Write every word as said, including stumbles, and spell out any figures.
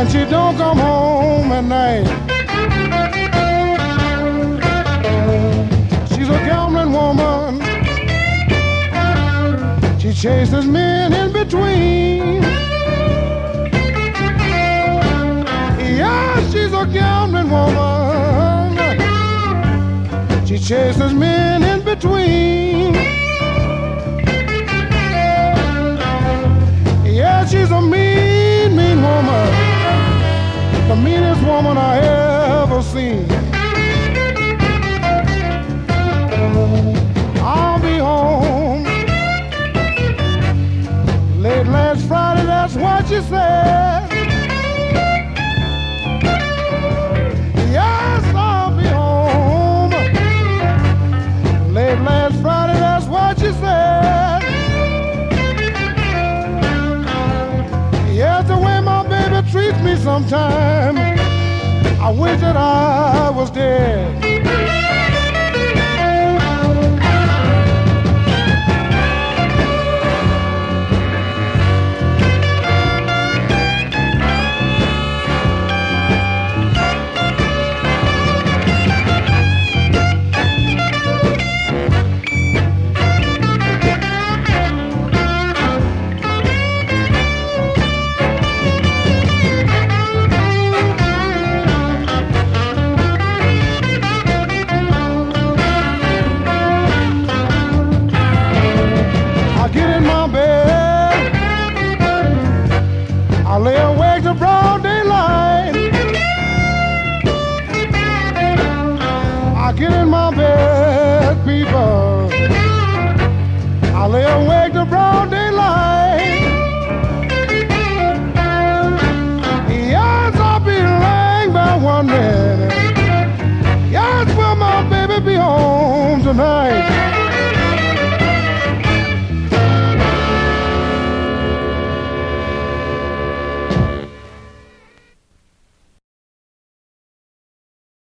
and she don't come home at night. She's a gambling woman. She chases men in between. Yeah, she's a gambling woman. She chases men in between. Yeah, she's a mean, mean woman. The meanest woman I ever seen. I'll be home late last Friday, that's what she said. Yes, I'll be home late last Friday, that's what she said. Yes, the way my baby treats me sometimes, I wish that I was dead. I lay awake till broad daylight. I get in my bed, people. I lay awake till broad daylight. Yes, I'll be laying back wondering, yes, will my baby be home tonight?